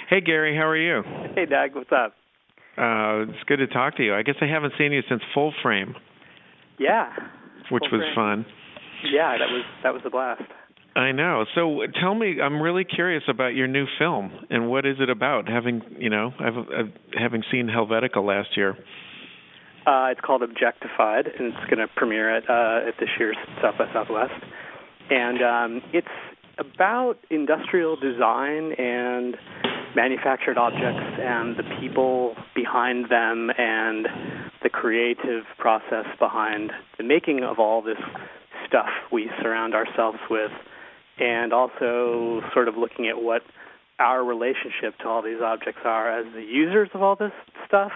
Hey, Gary, how are you? Hey, Doug, what's up? It's good to talk to you. I guess I haven't seen you since Full Frame. Yeah. Which was fun. Yeah, that was a blast. I know. So tell me, I'm really curious about your new film and what is it about? Having seen Helvetica last year. It's called Objectified, and it's going to premiere at this year's South by Southwest. And it's about industrial design and manufactured objects and the people behind them and the creative process behind the making of all this stuff we surround ourselves with, and also sort of looking at what our relationship to all these objects are as the users of all this stuff.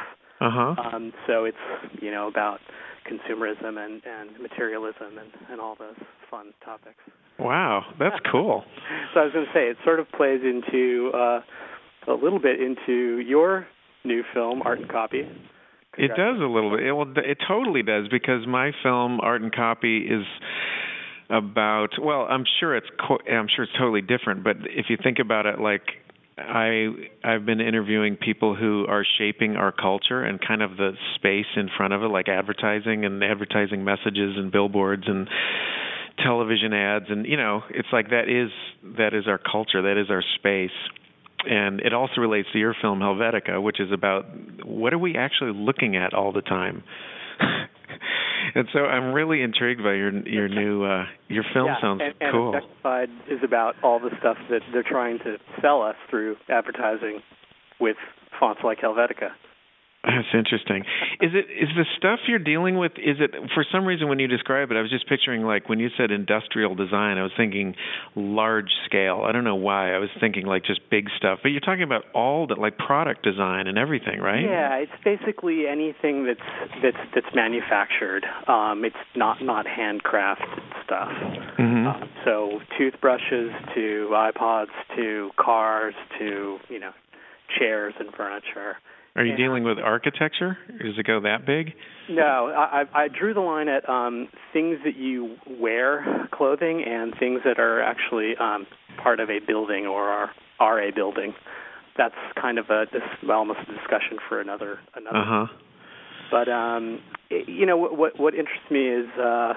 So it's, about consumerism and materialism and all those fun topics. Wow, that's cool. So I was going to say, it sort of plays into a little bit into your new film, Art and Copy. It does a little bit. It totally does, because my film, Art and Copy, is about, I'm sure it's totally different, but if you think about it, like I've been interviewing people who are shaping our culture and kind of the space in front of it, like advertising and advertising messages and billboards and television ads, and it's like that is our culture, that is our space. And it also relates to your film Helvetica, which is about what are we actually looking at all the time. And so I'm really intrigued by your new your film. Sounds cool. And Objectified is about all the stuff that they're trying to sell us through advertising with fonts like Helvetica. That's interesting. Is the stuff you're dealing with, is it, for some reason when you describe it, I was just picturing, like, when you said industrial design, I was thinking large scale. I don't know why. I was thinking, like, just big stuff. But you're talking about all that, like, product design and everything, right? Yeah, it's basically anything that's manufactured. It's not handcrafted stuff. Mm-hmm. So toothbrushes to iPods to cars to, chairs and furniture. Are you dealing with architecture? Does it go that big? No, I drew the line at things that you wear, clothing, and things that are actually part of a building or are a building. That's kind of almost a discussion for another. Uh-huh. But what interests me is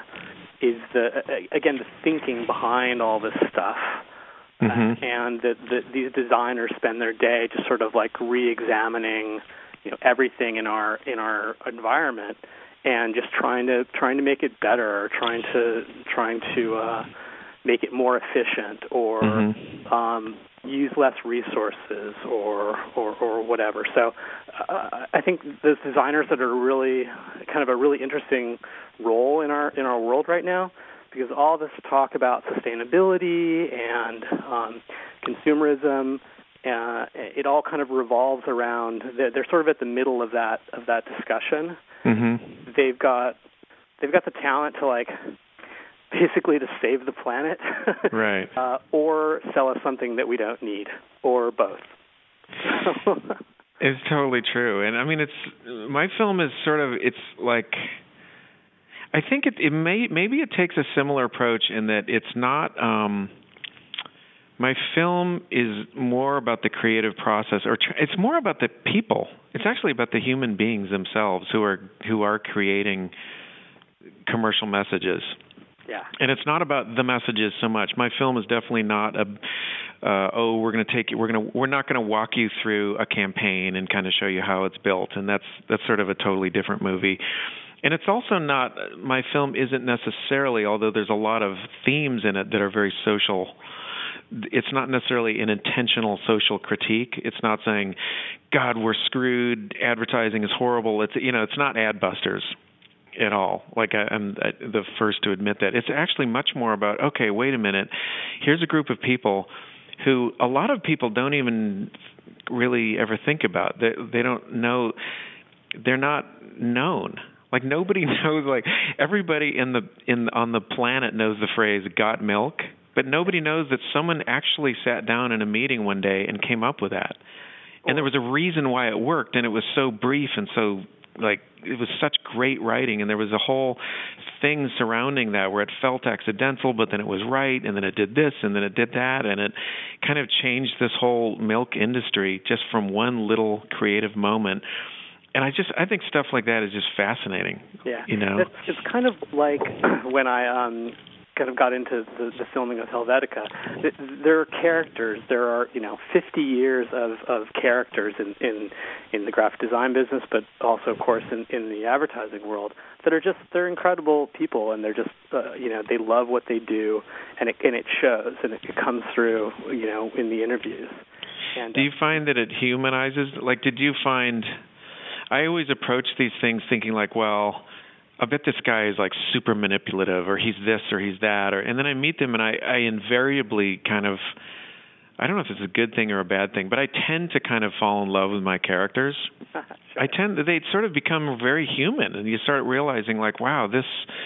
the thinking behind all this stuff. Mm-hmm. And these designers spend their day just sort of like re-examining, everything in our environment, and just trying to make it better, or trying to make it more efficient, or use less resources, or whatever. So I think those designers that are really kind of a really interesting role in our world right now. Because all this talk about sustainability and consumerism, it all kind of revolves around. They're sort of at the middle of that discussion. Mm-hmm. They've got the talent to basically to save the planet, right? Or sell us something that we don't need, or both. It's totally true, and I mean, my film is it's like. I think maybe it takes a similar approach in that it's not. My film is more about the creative process, or it's more about the people. It's actually about the human beings themselves who are creating commercial messages. Yeah. And it's not about the messages so much. My film is definitely not we're not going to walk you through a campaign and kind of show you how it's built, and that's sort of a totally different movie. And it's also not, my film isn't necessarily, although there's a lot of themes in it that are very social, it's not necessarily an intentional social critique. It's not saying, God, we're screwed, advertising is horrible. It's not Adbusters at all. Like, I'm the first to admit that. It's actually much more about, okay, wait a minute, here's a group of people who a lot of people don't even really ever think about. They don't know, they're not known. Like, nobody knows, like, everybody on the planet knows the phrase "got milk," but nobody knows that someone actually sat down in a meeting one day and came up with that. And there was a reason why it worked, and it was so brief and so it was such great writing, and there was a whole thing surrounding that where it felt accidental, but then it was right, and then it did this, and then it did that, and it kind of changed this whole milk industry just from one little creative moment. And I think stuff like that is just fascinating. Yeah, you know, it's kind of like when I kind of got into the filming of Helvetica. There are characters. There are 50 years of characters in the graphic design business, but also, of course, in the advertising world that are they're incredible people, and they're just they love what they do, and it shows, and it comes through in the interviews. And, do you find that it humanizes? Like, did you find? I always approach these things thinking like, well, I bet this guy is like super manipulative, or he's this or he's that, and then I meet them and I invariably kind of, I don't know if it's a good thing or a bad thing, but I tend to kind of fall in love with my characters. Sure. They sort of become very human, and you start realizing like, wow, this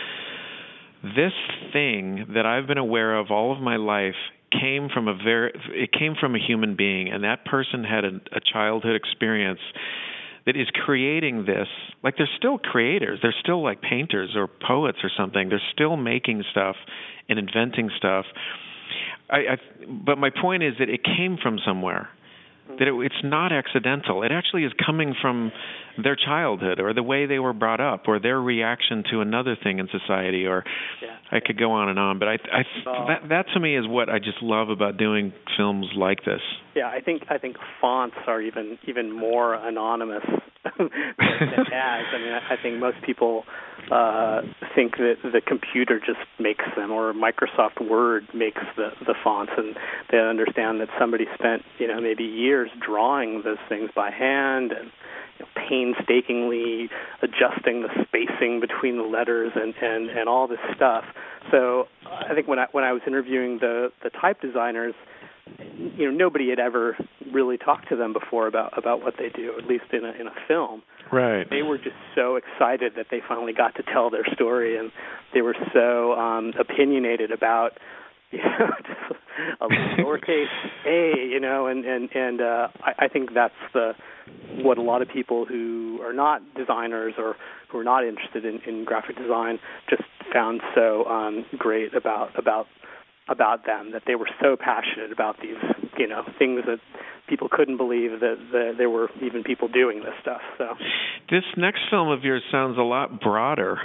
thing that I've been aware of all of my life came from a human being, and that person had a childhood experience that is creating this. Like, they're still creators. They're still like painters or poets or something. They're still making stuff and inventing stuff. But my point is that it came from somewhere. That it's not accidental. It actually is coming from their childhood, or the way they were brought up, or their reaction to another thing in society, or I could go on and on. But that to me is what I just love about doing films like this. Yeah, I think fonts are even more anonymous than tags. I mean, I think most people think that the computer just makes them, or Microsoft Word makes the fonts, and they understand that somebody spent maybe years drawing those things by hand and painstakingly adjusting the spacing between the letters and all this stuff. So I think when I was interviewing the type designers, nobody had ever really talked to them before about what they do, at least in a film. Right. They were just so excited that they finally got to tell their story, and they were so opinionated about just a lowercase a, and I think that's what a lot of people who are not designers or who are not interested in graphic design just found so great about them, that they were so passionate about these things that people couldn't believe that there were even people doing this stuff. So this next film of yours sounds a lot broader.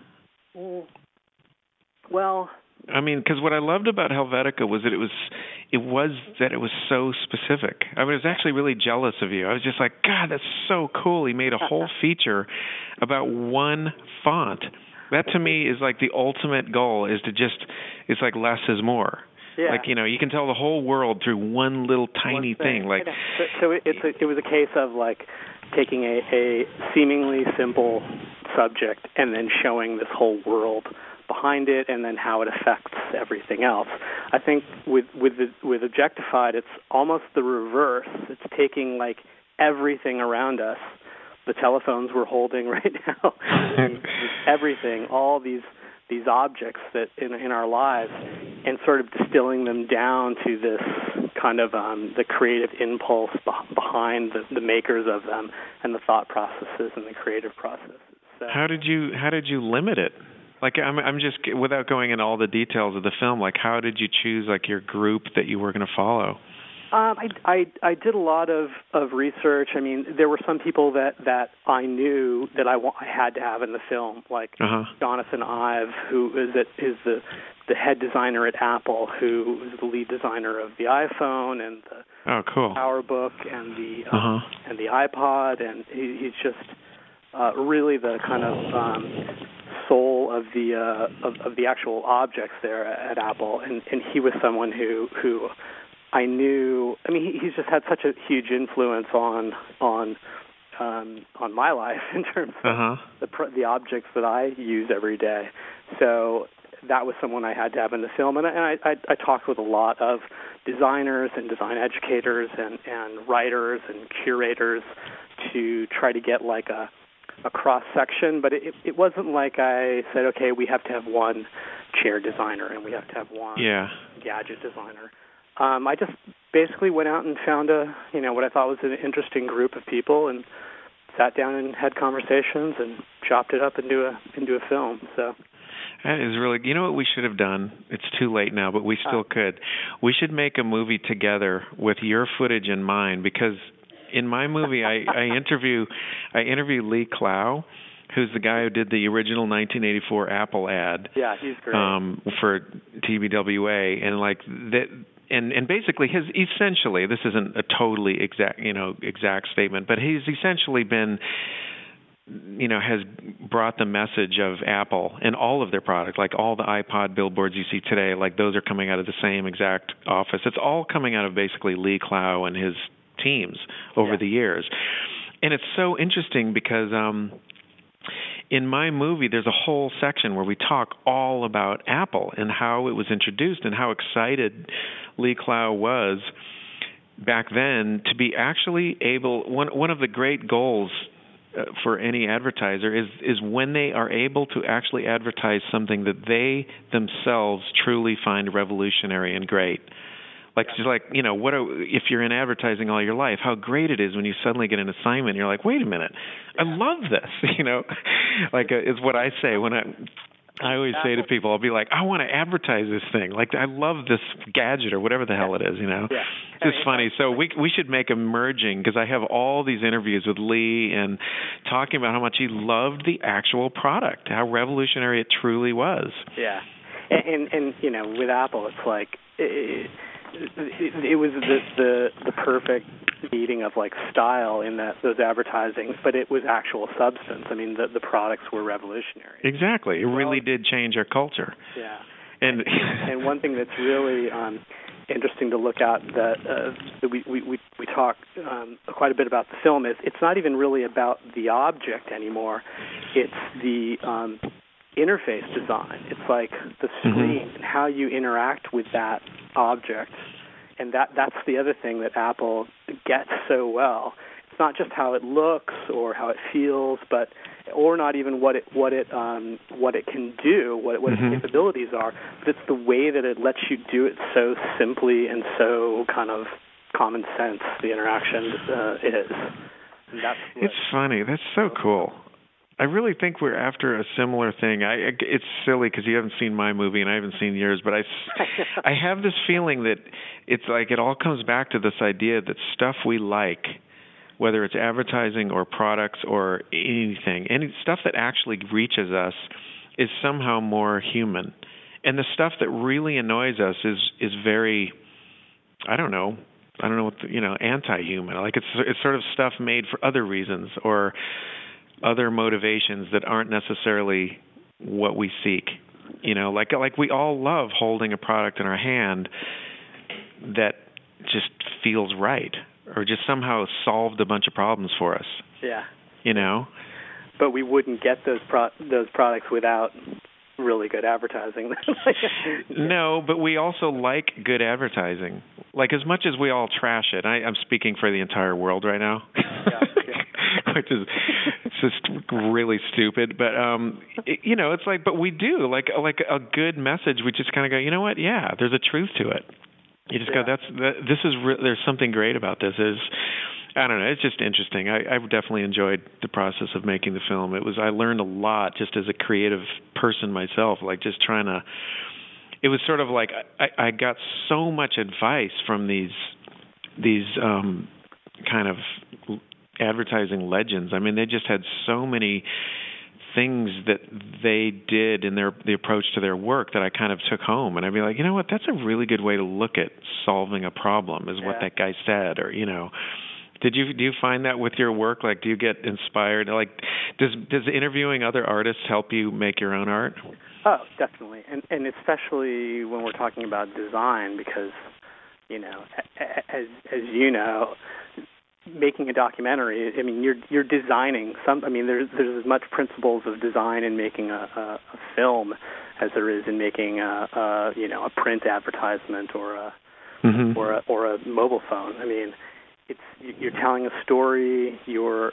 Well, I mean, because what I loved about Helvetica was that it was so specific. I was actually really jealous of you. I was just like, God, that's so cool. He made a whole feature about one font. That to me is like the ultimate goal, is to it's like less is more. Yeah. Like, you can tell the whole world through one little tiny thing. Like, so it was a case of like taking a seemingly simple subject and then showing this whole world behind it, and then how it affects everything else. I think with Objectified, it's almost the reverse. It's taking like everything around us, the telephones we're holding right now, everything, all these objects that in our lives, and sort of distilling them down to this kind of the creative impulse behind the makers of them, and the thought processes and the creative processes. So, how did you limit it? Like, I'm just, without going into all the details of the film, like, how did you choose like your group that you were going to follow? I did a lot of research. I mean, there were some people that I knew that I had to have in the film, like Jonathan Ive, who is the head designer at Apple, who is the lead designer of the iPhone and the PowerBook and the iPod, and he's just really the kind of soul of the actual objects there at Apple, and he was someone who I knew. I mean, he's just had such a huge influence on my life in terms of the objects that I use every day. So that was someone I had to have in the film, and I talked with a lot of designers and design educators and writers and curators to try to get like a cross section, but it wasn't like I said, okay, we have to have one chair designer and we have to have one gadget designer. I just basically went out and found what I thought was an interesting group of people and sat down and had conversations and chopped it up into a film. So that is really, you know what we should have done? It's too late now, but we still could. We should make a movie together with your footage in mind, because in my movie I interview Lee Clow, who's the guy who did the original 1984 Apple ad. Yeah, he's great. For TBWA, and like that. And basically, essentially, this isn't a totally exact statement, but he's essentially been, has brought the message of Apple and all of their products, like all the iPod billboards you see today, like those are coming out of the same exact office. It's all coming out of basically Lee Clow and his teams over the years. And it's so interesting because in my movie, there's a whole section where we talk all about Apple and how it was introduced and how excited Lee Clow was back then to be actually able. One of the great goals for any advertiser is when they are able to actually advertise something that they themselves truly find revolutionary and great. Like, just like, if you're in advertising all your life, how great it is when you suddenly get an assignment. You're like, wait a minute, I love this. Is what I say when I always say to people, I'll be like, I want to advertise this thing. Like, I love this gadget or whatever the hell it is. Yeah. It's just funny. So we should make a merging, because I have all these interviews with Lee and talking about how much he loved the actual product, how revolutionary it truly was. Yeah, and with Apple, it's like. It was the perfect meeting of like style in those advertisings, but it was actual substance. I mean, the products were revolutionary. Exactly, it really did change our culture. Yeah, and one thing that's really interesting to look at that we talk quite a bit about the film is it's not even really about the object anymore. It's the interface design. It's like the screen and how you interact with that object, and that's the other thing that Apple gets so well. It's not just how it looks or how it feels, or not even what it can do, what its capabilities are, but it's the way that it lets you do it so simply and so kind of common sense. The interaction is. And it's funny. That's so cool. I really think we're after a similar thing. It's silly because you haven't seen my movie and I haven't seen yours, but I have this feeling that it's like it all comes back to this idea that stuff we like, whether it's advertising or products or anything, any stuff that actually reaches us is somehow more human. And the stuff that really annoys us is very, I don't know what anti-human. Like it's sort of stuff made for other reasons or other motivations that aren't necessarily what we seek. Like we all love holding a product in our hand that just feels right or just somehow solved a bunch of problems for us. Yeah. But we wouldn't get those products without really good advertising. No, but we also like good advertising. Like as much as we all trash it, I'm speaking for the entire world right now. Yeah. Which is just really stupid, but it's like, but we do like a good message. We just kind of go, you know what? Yeah, there's a truth to it. You just go, there's something great about this. I don't know. It's just interesting. I've definitely enjoyed the process of making the film. I learned a lot just as a creative person myself. Like just trying to. It was sort of like I got so much advice from these kind of advertising legends. I mean, they just had so many things that they did in the approach to their work that I kind of took home, and I'd be like, you know what, that's a really good way to look at solving a problem, is what that guy said, or do you find that with your work? Like, do you get inspired? Like, does interviewing other artists help you make your own art? Oh, definitely, and especially when we're talking about design, because as you know, making a documentary, I mean, you're designing some. I mean, there's as much principles of design in making a film as there is in making a print advertisement or a mobile phone. I mean, you're telling a story. You're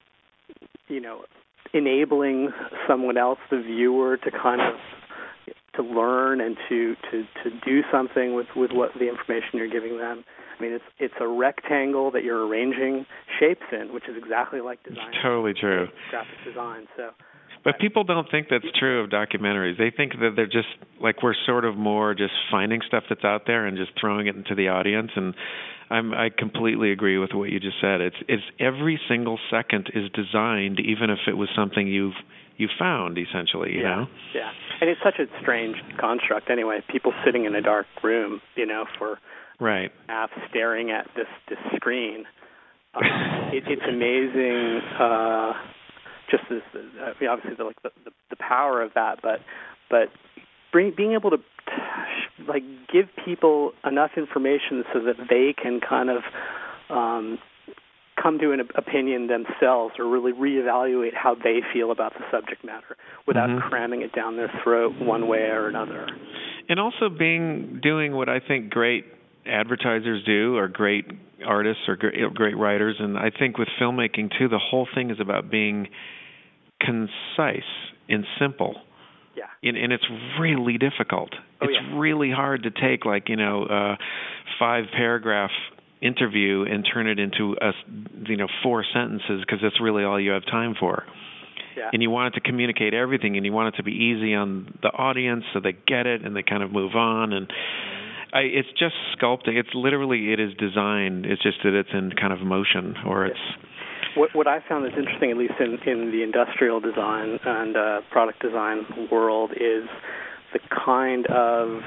enabling someone else, the viewer, to kind of learn and to do something with what the information you're giving them. I mean, it's a rectangle that you're arranging shapes in, which is exactly like design. Totally true. Graphic design. So. But people don't think that's true of documentaries. They think that they're just like we're sort of more just finding stuff that's out there and just throwing it into the audience. And I completely agree with what you just said. It's every single second is designed, even if it was something you found, essentially. You know. Yeah. And it's such a strange construct. Anyway, people sitting in a dark room, for right half staring at this screen. It's amazing. Just as obviously the power of that, but being able to give people enough information so that they can kind of come to an opinion themselves or really reevaluate how they feel about the subject matter without cramming it down their throat one way or another. And also doing what I think great advertisers do, or great artists, or great writers, and I think with filmmaking too, the whole thing is about being concise and simple. Yeah. And it's really difficult. It's really hard to take a 5-paragraph interview and turn it into 4 sentences, because that's really all you have time for. Yeah. And you want it to communicate everything, and you want it to be easy on the audience so they get it and they kind of move on. And it's just sculpting. It is designed. It's just that it's in kind of motion, or it's. What I found is interesting, at least in the industrial design and product design world, is the kind of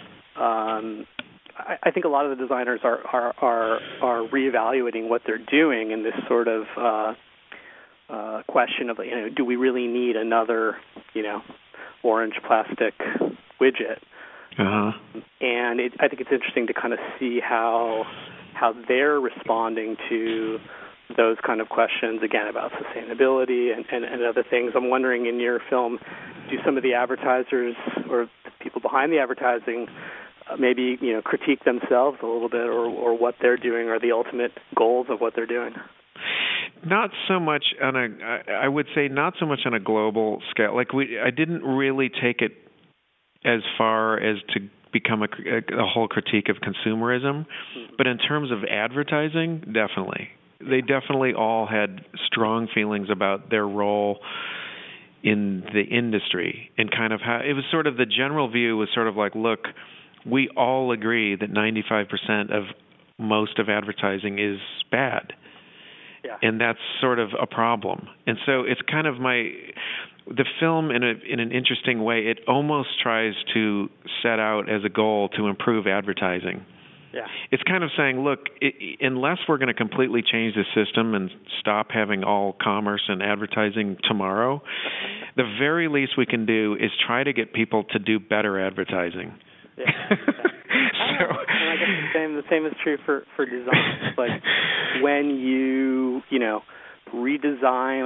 I think a lot of the designers are reevaluating what they're doing in this sort of question of do we really need another orange plastic widget? Uh-huh. And I think it's interesting to kind of see how they're responding to those kind of questions, again, about sustainability and other things. I'm wondering, in your film, do some of the advertisers or the people behind the advertising maybe critique themselves a little bit, or what they're doing, or the ultimate goals of what they're doing? Not so much I would say not so much on a global scale. I didn't really take it as far as to become a whole critique of consumerism, but in terms of advertising, definitely. They definitely all had strong feelings about their role in the industry, and kind of how it was sort of the general view was sort of like, look, we all agree that 95% of most of advertising is bad. Yeah. And that's sort of a problem. And so it's kind of the film in an interesting way, it almost tries to set out as a goal to improve advertising. Yeah. It's kind of saying, look, unless we're going to completely change the system and stop having all commerce and advertising tomorrow, the very least we can do is try to get people to do better advertising. Yeah. And I guess the same is true for design. Like when you redesign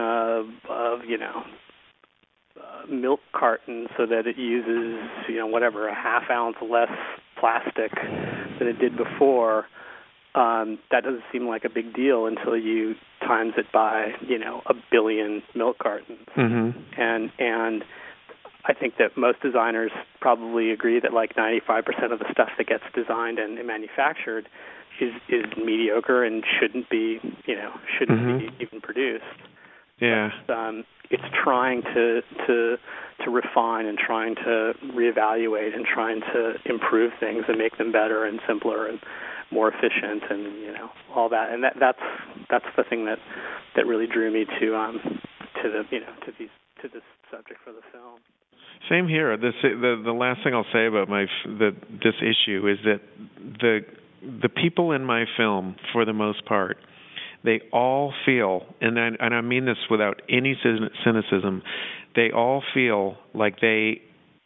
a milk carton so that it uses a half ounce less plastic than it did before, that doesn't seem like a big deal until you times it by 1 billion milk cartons. Mm-hmm. And I think that most designers probably agree that 95% of the stuff that gets designed and manufactured is mediocre and shouldn't be even produced. Yeah. But, it's trying to refine and trying to reevaluate and trying to improve things and make them better and simpler and more efficient and all that. And that's the thing that really drew me to this subject for the film. Same here. The last thing I'll say about this issue is that the people in my film, for the most part, they all feel, and I mean this without any cynicism, they all feel like if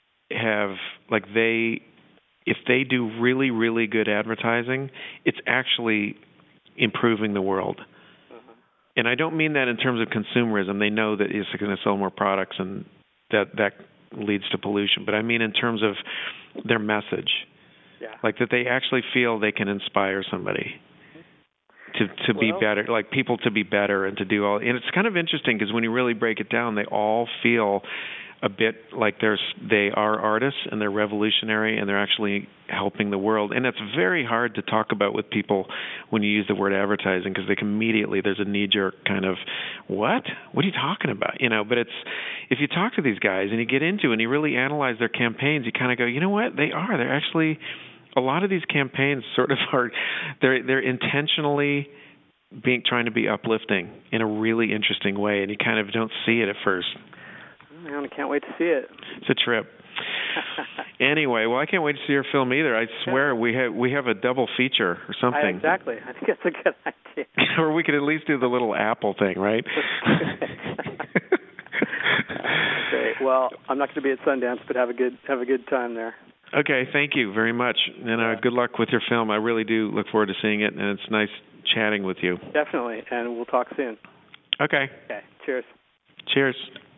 they do really, really good advertising, it's actually improving the world. Uh-huh. And I don't mean that in terms of consumerism. They know that it's going to sell more products and that leads to pollution. But I mean in terms of their message. Yeah. Like that they actually feel they can inspire somebody to be better, like people to be better and to do all. And it's kind of interesting because when you really break it down, they all feel a bit like they are artists and they're revolutionary and they're actually helping the world. And that's very hard to talk about with people when you use the word advertising, because they can immediately, there's a knee-jerk kind of, what are you talking about? But if you talk to these guys and you get into it and you really analyze their campaigns, you kind of go, you know what, they're actually, a lot of these campaigns sort of are, they're intentionally trying to be uplifting in a really interesting way, and you kind of don't see it at first. Man, I can't wait to see it. It's a trip. Anyway, well, I can't wait to see your film either. I swear we have a double feature or something. Exactly. I think that's a good idea. Or we could at least do the little Apple thing, right? Great. Well, I'm not going to be at Sundance, but have a good time there. Okay, thank you very much, and good luck with your film. I really do look forward to seeing it, and it's nice chatting with you. Definitely, and we'll talk soon. Okay. Okay. Cheers. Cheers.